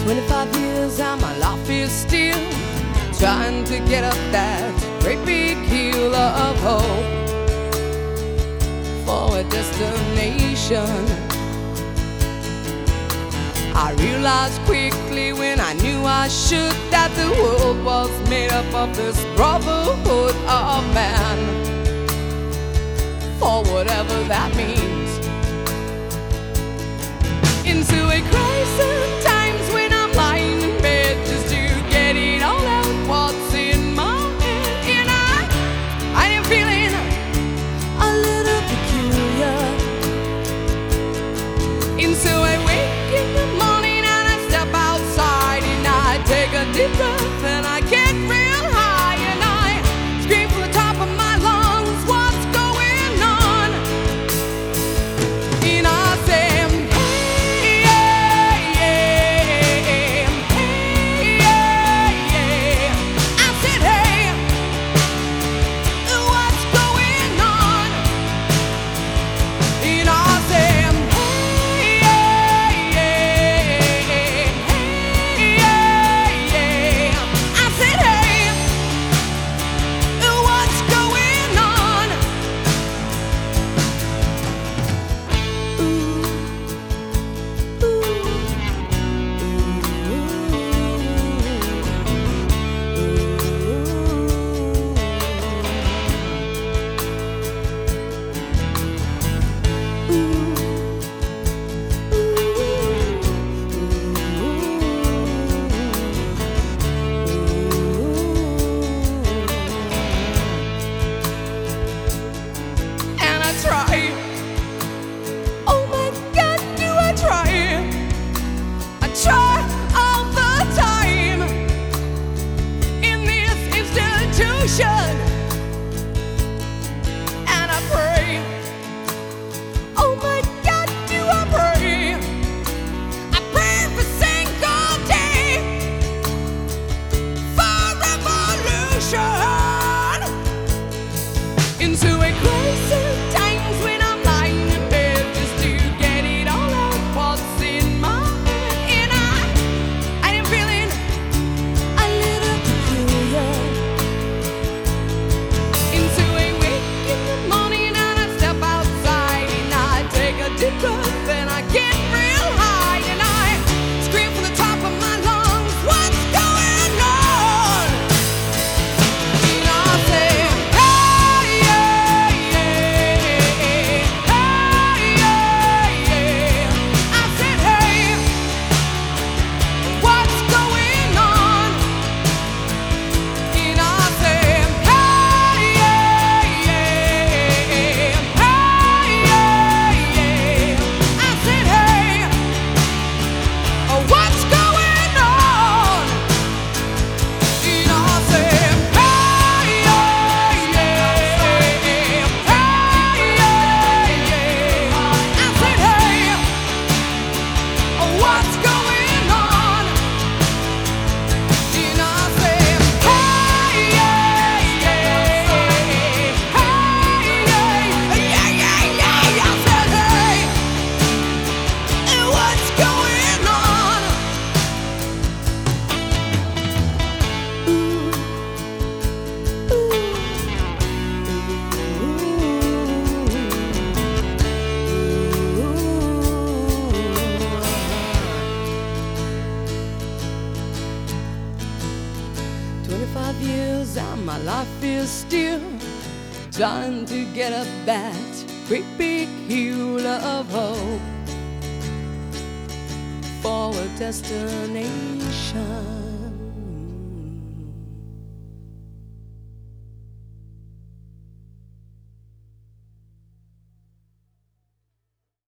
25 years and my life is still trying to get up that great big hill of hope for a destination. I realized quickly when I knew I should that the world was made up of this brotherhood of man, for whatever that means. Into a crisis times when I'm lying in bed just to get it all out what's in my head, and I am feeling a little peculiar. And so I wake in the morning and I step outside and I take a deep breath and I get real high and I scream from the top of my lungs, what's going on? And I say, hey, yeah, yeah, hey, yeah, yeah. I said, hey, what's going on? And I say, try. Oh my God, do I try? I try all the time in this institution, and I pray. Oh my God, do I pray? I pray every single day for revolution. Into a crisis times when I'm lying in bed just to get it all out what's in my head, and I am feeling a little peculiar. Into a wake in the morning and I step outside and I take a deep breath and I get real high and I scream from the top of my lungs, what's going on? And I say, years and my life is still trying to get up that great big hill of hope for a destination.